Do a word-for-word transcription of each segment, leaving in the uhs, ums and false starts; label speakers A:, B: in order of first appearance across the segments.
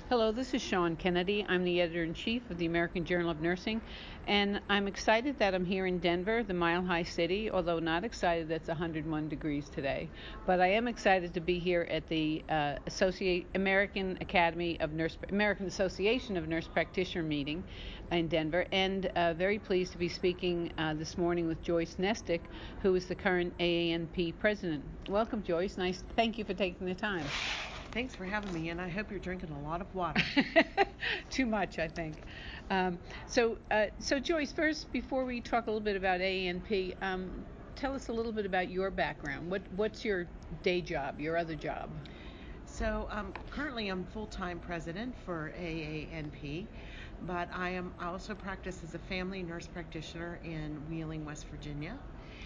A: Hello, this is Sean Kennedy. I'm the editor-in-chief of the American Journal of Nursing, and I'm excited that I'm here in Denver, the Mile High City, although not excited that it's one hundred one degrees today. But I am excited to be here at the uh, Associate American Academy of Nurse American Association of Nurse Practitioner meeting in Denver, and uh, very pleased to be speaking uh, this morning with Joyce Nestick, who is the current A A N P president. Welcome, Joyce. Nice. Thank you for taking the time.
B: Thanks for having me, and I hope you're drinking a lot of water.
A: Too much, I think. Um, so, uh, so Joyce, first, before we talk a little bit about A A N P, um, tell us a little bit about your background. What, what's your day job, your other job?
B: So, um, currently, I'm full-time president for A A N P, but I am I also practice as a family nurse practitioner in Wheeling, West Virginia.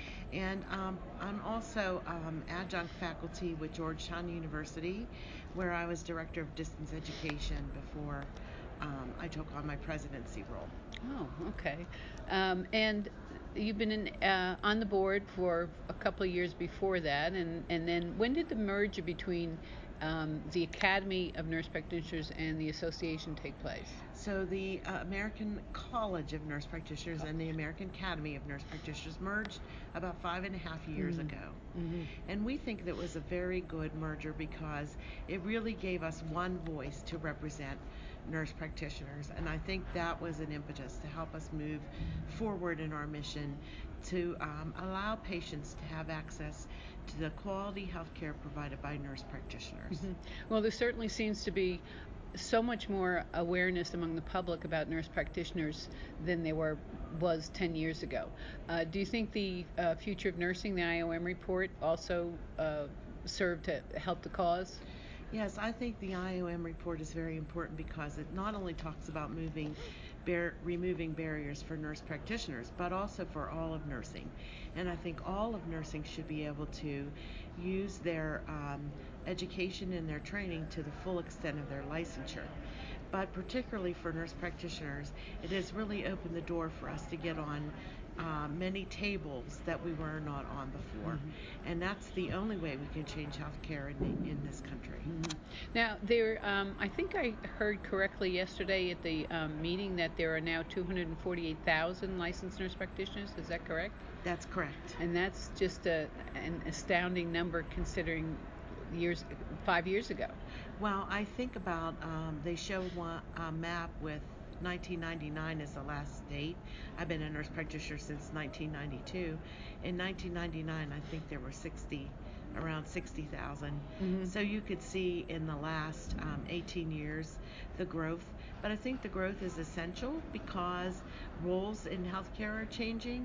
B: And um, I'm also um, adjunct faculty with Georgetown University, where I was director of distance education before um, I took on my presidency role.
A: Oh, okay. Um, and you've been in, uh, on the board for a couple of years before that, and, and then when did the merger between um, the Academy of Nurse Practitioners and the association take place?
B: So the uh, American College of Nurse Practitioners and the American Academy of Nurse Practitioners merged about five and a half years
A: Mm-hmm.
B: ago.
A: Mm-hmm.
B: And we think that was a very good merger because it really gave us one voice to represent nurse practitioners. And I think that was an impetus to help us move forward in our mission to um, allow patients to have access to the quality health care provided by nurse practitioners.
A: Mm-hmm. Well, there certainly seems to be so much more awareness among the public about nurse practitioners than there were was ten years ago. Uh, do you think the uh, Future of Nursing, the I O M report, also uh, served to help the cause?
B: Yes, I think the I O M report is very important because it not only talks about moving, bar- removing barriers for nurse practitioners, but also for all of nursing. And I think all of nursing should be able to use their um, education and their training to the full extent of their licensure. But particularly for nurse practitioners, it has really opened the door for us to get on uh, many tables that we were not on before. Mm-hmm. And that's the only way we can change healthcare in, the, in this country.
A: Mm-hmm. Now, there, um, I think I heard correctly yesterday at the um, meeting that there are now two hundred forty-eight thousand licensed nurse practitioners. Is that correct?
B: That's correct.
A: And that's just a, an astounding number considering years, five years ago.
B: Well, I think about, um, they show one, a map with nineteen ninety-nine as the last date. I've been a nurse practitioner since nineteen ninety-two. In nineteen ninety-nine, I think there were sixty, around sixty thousand. Mm-hmm. So you could see in the last um, eighteen years the growth. But I think the growth is essential because roles in healthcare are changing,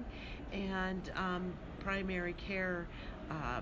B: and um, primary care uh,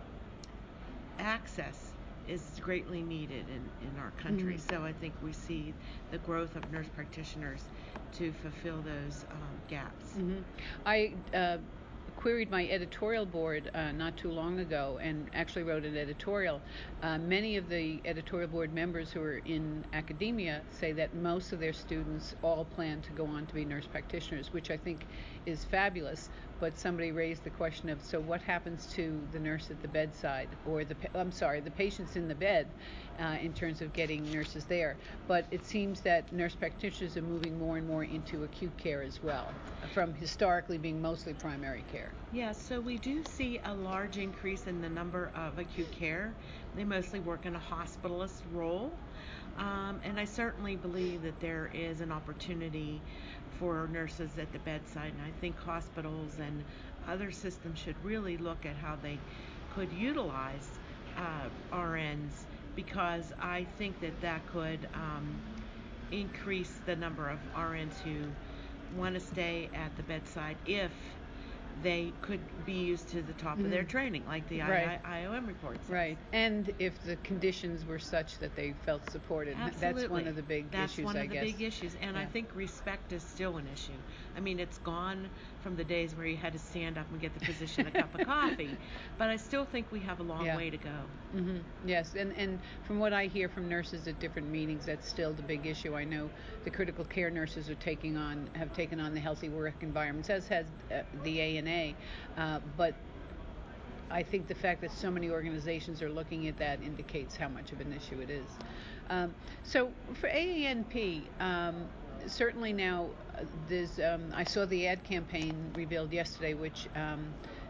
B: access is greatly needed in, in our country. Mm-hmm. So I think we see the growth of nurse practitioners to fulfill those um, gaps.
A: Mm-hmm. I uh, queried my editorial board uh, not too long ago and actually wrote an editorial. Uh, many of the editorial board members who are in academia say that most of their students all plan to go on to be nurse practitioners, which I think is fabulous. But somebody raised the question of, so what happens to the nurse at the bedside, or the, I'm sorry, the patients in the bed uh, in terms of getting nurses there. But it seems that nurse practitioners are moving more and more into acute care as well, from historically being mostly primary care.
B: Yes, so we do see a large increase in the number of acute care. They mostly work in a hospitalist role. Um, and I certainly believe that there is an opportunity for nurses at the bedside, and I think hospitals and other systems should really look at how they could utilize uh, R Ns, because I think that that could um, increase the number of R Ns who want to stay at the bedside if they could be used to the top mm-hmm. of their training, like the
A: right.
B: I O M report says.
A: Right, and if the conditions were such that they felt supported.
B: Absolutely.
A: That's one of the big
B: That's
A: issues,
B: one of
A: I
B: the
A: guess.
B: big issues, and
A: yeah.
B: I think respect is still an issue. I mean, it's gone from the days where you had to stand up and get the physician a cup of coffee, but I still think we have a long
A: yeah.
B: way to go.
A: Mm-hmm. Yes, and, and from what I hear from nurses at different meetings, that's still the big issue. I know the critical care nurses are taking on, have taken on the healthy work environments, as has uh, the A N A, uh, but I think the fact that so many organizations are looking at that indicates how much of an issue it is. Um, so for A A N P, um, certainly now uh, there's. Um, I saw the ad campaign revealed yesterday, which um,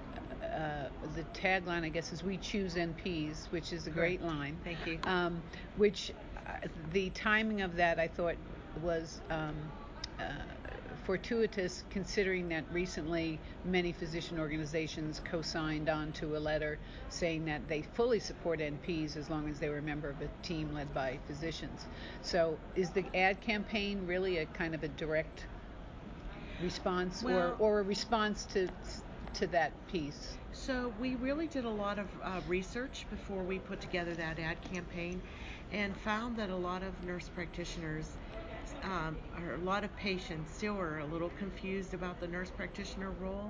A: uh, the tagline, I guess, is "We choose N Ps," which is a
B: Correct.
A: great line.
B: Thank you.
A: Um, which uh, the timing of that I thought was. Um, uh, fortuitous, considering that recently many physician organizations co-signed on to a letter saying that they fully support N Ps as long as they were a member of a team led by physicians. So is the ad campaign really a kind of a direct response,
B: Well,
A: or, or a response to to that piece?
B: So we really did a lot of uh, research before we put together that ad campaign, and found that a lot of nurse practitioners, um, or a lot of patients still are a little confused about the nurse practitioner role,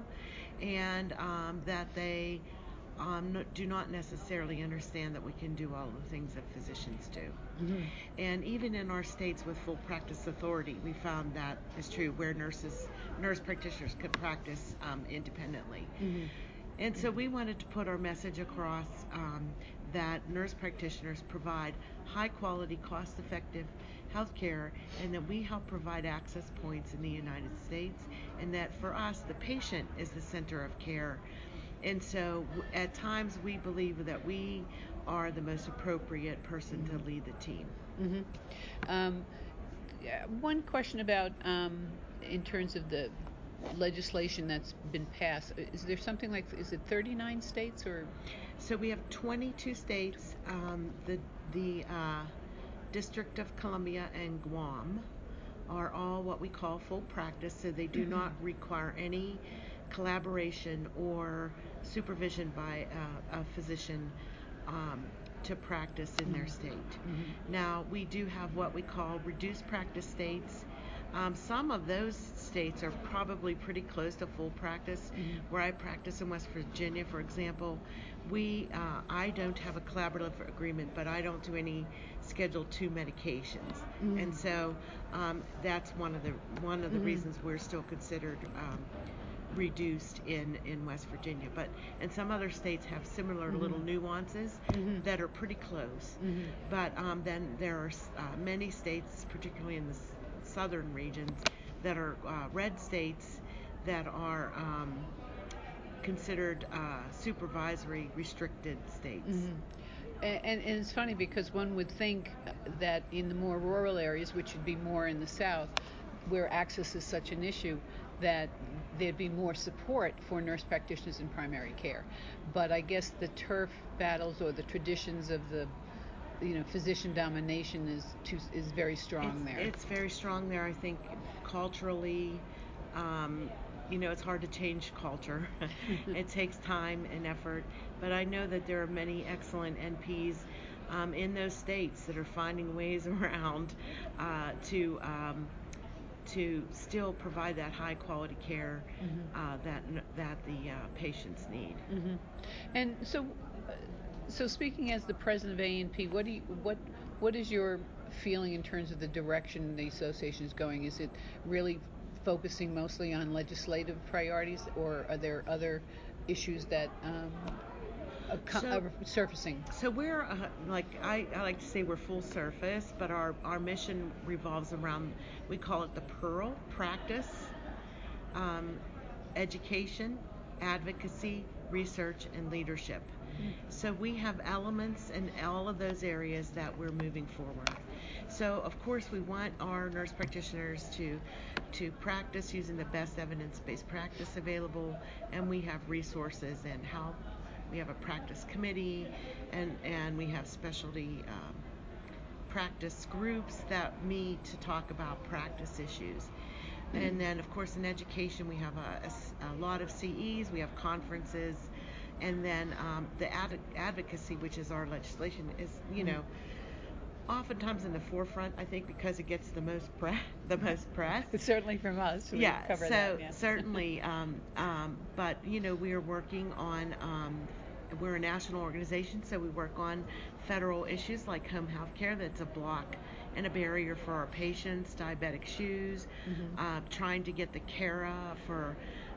B: and um, that they um, n- do not necessarily understand that we can do all the things that physicians do.
A: Mm-hmm.
B: And even in our states with full practice authority, we found that is true, where nurses, nurse practitioners could practice um, independently.
A: Mm-hmm.
B: And so we wanted to put our message across, um, that nurse practitioners provide high quality, cost effective health care, and that we help provide access points in the United States, and that for us, the patient is the center of care. And so w- at times we believe that we are the most appropriate person
A: Mm-hmm.
B: to lead the team.
A: Mm-hmm. Um, yeah, one question about, um, in terms of the legislation that's been passed, is there something like, is it thirty-nine states or?
B: So we have twenty-two states, um, the the uh, District of Columbia and Guam are all what we call full practice, so they do
A: Mm-hmm.
B: not require any collaboration or supervision by a, a physician um, to practice in their state.
A: Mm-hmm.
B: Now, we do have what we call reduced practice states. Um, some of those states are probably pretty close to full practice.
A: Mm-hmm.
B: Where I practice in West Virginia, for example, we uh, I don't have a collaborative agreement, but I don't do any Schedule two medications,
A: Mm-hmm.
B: and so um, that's one of the one of the
A: Mm-hmm.
B: reasons we're still considered um, reduced in, in West Virginia. But and some other states have similar
A: Mm-hmm.
B: little nuances
A: Mm-hmm.
B: that are pretty close.
A: Mm-hmm.
B: But um, then there are uh, many states, particularly in the s- southern regions, that are uh, red states that are um, considered uh, supervisory restricted states.
A: Mm-hmm. And, and, and it's funny because one would think that in the more rural areas, which would be more in the south, where access is such an issue, that there'd be more support for nurse practitioners in primary care. But I guess the turf battles or the traditions of the, you know, physician domination is too, is very strong
B: It's,
A: there.
B: it's very strong there. I think culturally, um, you know, it's hard to change culture. It takes time and effort. But I know that there are many excellent N Ps um, in those states that are finding ways around uh, to um, to still provide that high quality care
A: Mm-hmm.
B: uh, that that the uh, patients need.
A: Mm-hmm. And so, uh, so speaking as the president of A N P, what do you, what what is your feeling in terms of the direction the association is going? Is it really focusing mostly on legislative priorities, or are there other issues that um, are, co-
B: So,
A: are surfacing?
B: So we're uh, like I, I like to say we're full service, but our our mission revolves around, we call it the Pearl practice, um, education, advocacy, research, and leadership. So we have elements in all of those areas that we're moving forward. So of course we want our nurse practitioners to to practice using the best evidence-based practice available, and we have resources and help. We have a practice committee, and and we have specialty um, practice groups that meet to talk about practice issues. And then, of course, in education, we have a, a, a lot of C Es, we have conferences, and then um, the ad- advocacy, which is our legislation, is, you know, oftentimes in the forefront, I think, because it gets the most press. The most press.
A: Certainly from us, we
B: Yeah.
A: cover
B: So
A: that. Yeah.
B: certainly, um, um, but you know, we are working on. Um, we're a national organization, so we work on federal issues like home health care. That's a block and a barrier for our patients. Diabetic shoes.
A: Mm-hmm.
B: Uh, trying to get the C A R A for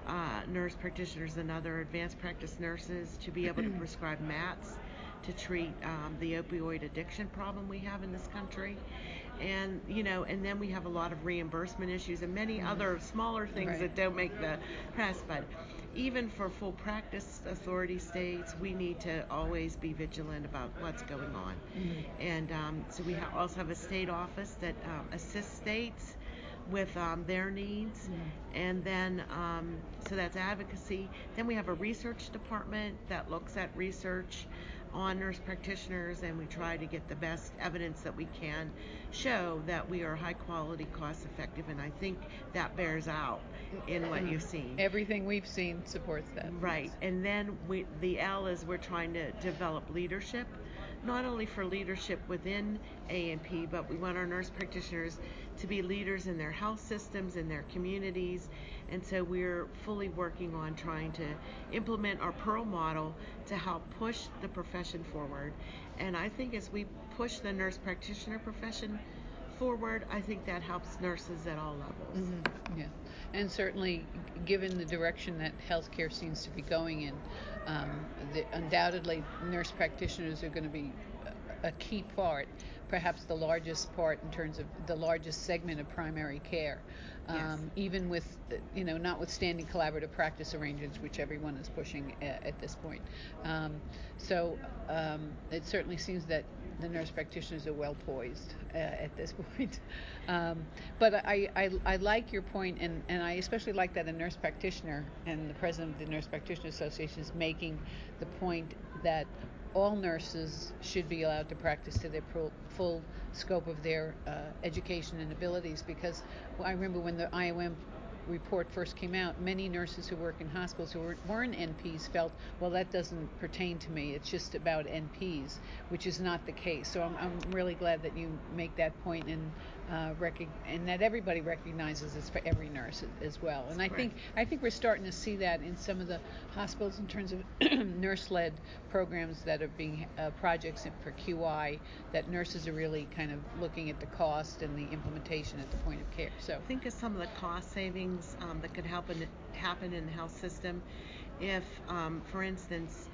B: uh, nurse practitioners and other advanced practice nurses to be able to prescribe mats to treat um, the opioid addiction problem we have in this country. And you know, and then we have a lot of reimbursement issues and many other smaller things
A: Right.
B: that don't make the press. But even for full practice authority states, we need to always be vigilant about what's going on.
A: Mm-hmm.
B: And um, so we ha- also have a state office that um, assists states with um, their needs.
A: Mm-hmm.
B: And then um, so that's advocacy. Then we have a research department that looks at research on nurse practitioners, and we try to get the best evidence that we can show that we are high quality, cost effective, and I think that bears out in what you've seen.
A: Everything we've seen supports that.
B: Right. And then we, the L is we're trying to develop leadership, not only for leadership within A N P, but we want our nurse practitioners to be leaders in their health systems, in their communities. And so we're fully working on trying to implement our Pearl model to help push the profession forward. And I think as we push the nurse practitioner profession forward, I think that helps nurses at all levels.
A: Mm-hmm. Yeah, and certainly, given the direction that healthcare seems to be going in, um, the, undoubtedly, nurse practitioners are going to be a, a key part, perhaps the largest part in terms of the largest segment of primary care. Um,
B: Yes.
A: Even with, you know, notwithstanding collaborative practice arrangements, which everyone is pushing at, at this point. Um, so um, it certainly seems that the nurse practitioners are well poised uh, at this point. Um, but I, I, I like your point, and, and I especially like that a nurse practitioner and the president of the Nurse Practitioner Association is making the point that all nurses should be allowed to practice to their pro- full scope of their uh, education and abilities, because I remember when the I O M report first came out, many nurses who work in hospitals who weren't, weren't N Ps felt, well, that doesn't pertain to me. It's just about N Ps, which is not the case. So I'm, I'm really glad that you make that point, and uh, rec- and that everybody recognizes it's for every nurse as well. And I think I think we're starting to see that in some of the hospitals in terms of nurse-led programs that are being uh, projects for Q I, that nurses are really kind of looking at the cost and the implementation at the point of care. So
B: think of some of the cost savings um, that could happen happen in the health system if, um, for instance,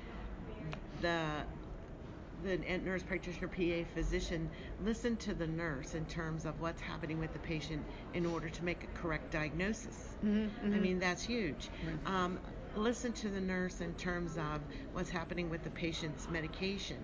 B: the the nurse practitioner, P A, physician listen to the nurse in terms of what's happening with the patient in order to make a correct diagnosis.
A: Mm-hmm, mm-hmm.
B: I mean, that's huge.
A: Right.
B: Um, listen to the nurse in terms of what's happening with the patient's medication.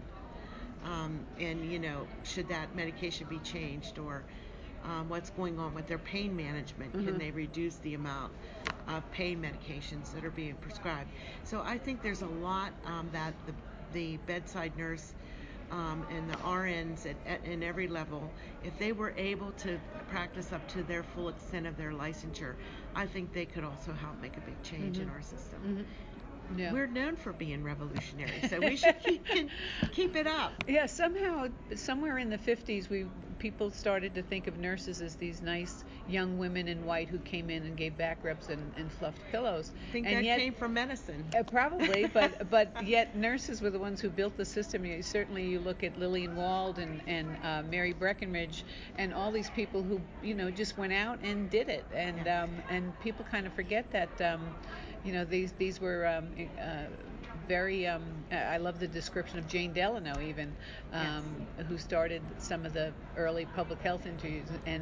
B: Um, and, you know, should that medication be changed, or um, what's going on with their pain management?
A: Mm-hmm.
B: Can they reduce the amount of pain medications that are being prescribed? So I think there's a lot um, that the, the bedside nurse um, and the R Ns at, at in every level, if they were able to practice up to their full extent of their licensure, I think they could also help make a big change
A: Mm-hmm.
B: in our system.
A: Mm-hmm. Yeah.
B: We're known for being revolutionary, so we should keep can, keep it up.
A: Yeah, somehow, somewhere in the fifties, we people started to think of nurses as these nice young women in white who came in and gave back rubs and, and fluffed pillows.
B: I think
A: and
B: that
A: yet,
B: came from medicine.
A: Uh, probably, but but yet nurses were the ones who built the system. You, certainly, you look at Lillian Wald and and uh, Mary Breckinridge and all these people who you know just went out and did it. And
B: Yes.
A: um, and people kind of forget that um, you know these these were um, uh, very. Um, I love the description of Jane Delano, even um,
B: Yes.
A: who started some of the early public health interviews, and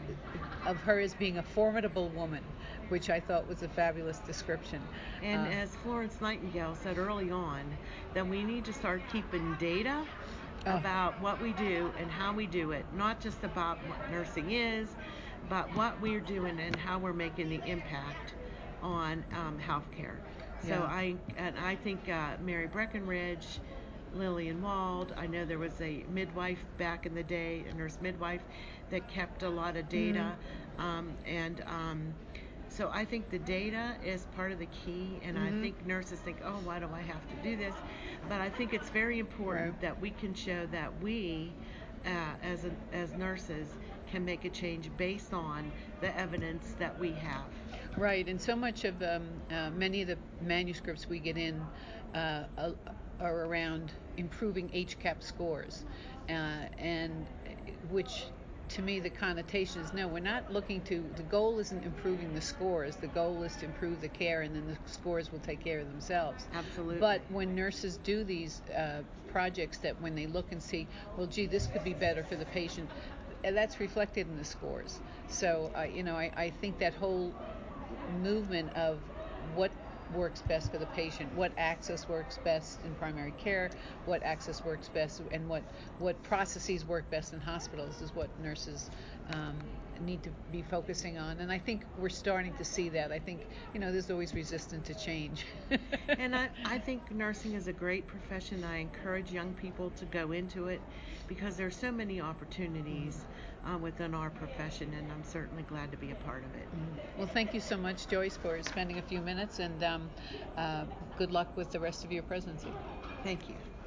A: of her as being a formidable woman, which I thought was a fabulous description.
B: And
A: Uh,
B: as Florence Nightingale said early on, that we need to start keeping data
A: Oh.
B: about what we do and how we do it, not just about what nursing is, but what we're doing and how we're making the impact on um, healthcare. So
A: Yeah.
B: I and I think uh, Mary Breckinridge, Lillian Wald, I know there was a midwife back in the day, a nurse midwife, that kept a lot of data,
A: Mm-hmm.
B: um, and um, so I think the data is part of the key, and
A: Mm-hmm.
B: I think nurses think, oh, why do I have to do this? But I think it's very important
A: Right.
B: that we can show that we, uh, as a, as nurses, can make a change based on the evidence that we have.
A: Right, and so much of um, uh, many of the manuscripts we get in uh, are around improving H C A P scores, uh, and which to me, the connotation is no, we're not looking to, the goal isn't improving the scores. The goal is to improve the care, and then the scores will take care of themselves.
B: Absolutely.
A: But when nurses do these uh, projects, that when they look and see, well, gee, this could be better for the patient, that's reflected in the scores. So, uh, you know, I, I think that whole movement of what works best for the patient, what access works best in primary care, what access works best, and what what processes work best in hospitals is what nurses um, need to be focusing on. And I think we're starting to see that. I think, you know, there's always resistance to change.
B: And I, I think nursing is a great profession. I encourage young people to go into it because there's so many opportunities uh, within our profession, and I'm certainly glad to be a part of it.
A: Well, thank you so much, Joyce, for spending a few minutes, and um, uh, good luck with the rest of your presidency.
B: Thank you.